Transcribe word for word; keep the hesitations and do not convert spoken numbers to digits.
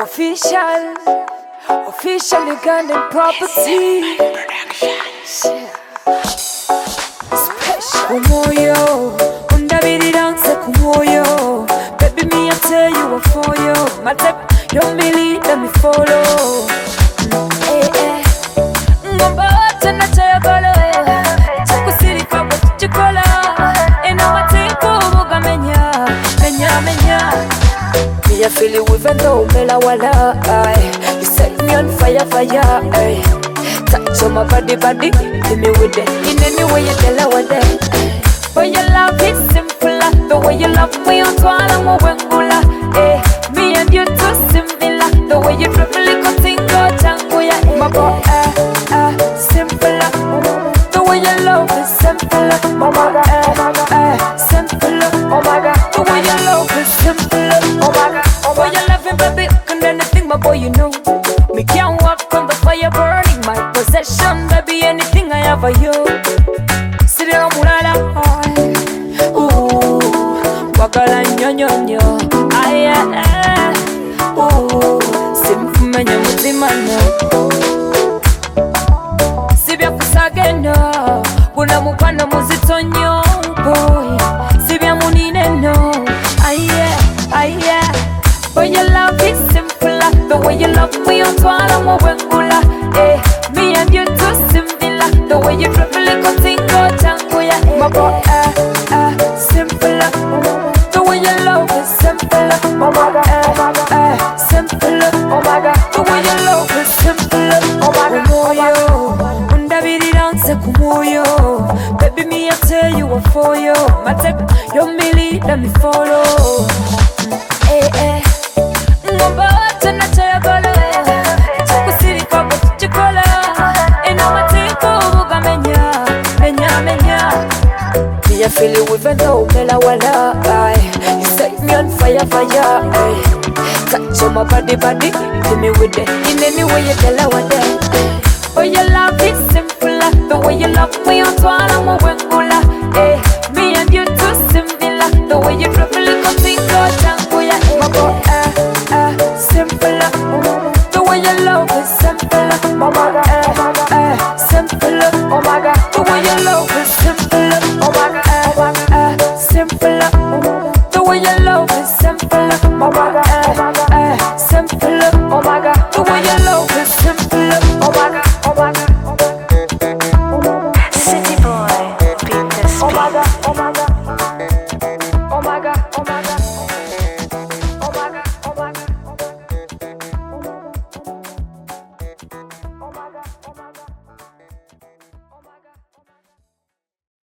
Official, official Ugandan property. Special. Kumoyo, undabiriranse kumoyo. Baby, me I tell you I for you. My type, you me lead, let me follow. Eh eh, ngomba tena chaya golo. Chakusiri kwa chikola. Eno matiko buga menya, menya menya. Me I feel it with no mela wala. You set me on fire, fire. Ay. Touch on my body, body. Give me with it. In any way you tell her what that. But your love is simple. The way you love me, I'm swallowing my wengula. Eh, me and you too similar. The way you dribble like a tingo tango, yeah. My boy, eh, eh, simple. The way your love is simple. Mama, eh, eh, simple. Oh my God. The way your love is simple. Oh my God. Oh boy, you love me, baby. Can do anything, my boy, you know. Me can't walk on the fire burning my possession, baby. Anything I have for you. Sit down, mulala. Ooh, wakala nyonyo nyo. Aye, eh. Ooh, simfumenya mutimano. Sibya kusageno, kuna mupano muzito nyo, boy. Sibya munine no. Aye, aye. But your love is simple. The way you love me, I'm swallowing my wengula. Eh, me and you too similar. The way you dribble like a tingo tango, yeah. My boy, eh, eh, simple. The way you love is simple. Oh my God, eh, eh, simple. Oh my God, the way you love is simple. Oh my God, kumoyo, undabiriranse kumoyo. Baby, me I tell you I for you. My type, you me lead, let me follow. Eh, eh. Ngomba tena chaya golo. Chakusiri kwa chikola. Eno matiko buga menya, menya menya. Me I feel it with no mela wala. You set me on fire, fire. Ay. Touch on my body, body. Give me with it. In any way you tell her what that. But your love is simple. The way you love me, I'm swallowing my wengula. Eh, me and you too similar. The way you dribble like a tingo tango, yeah.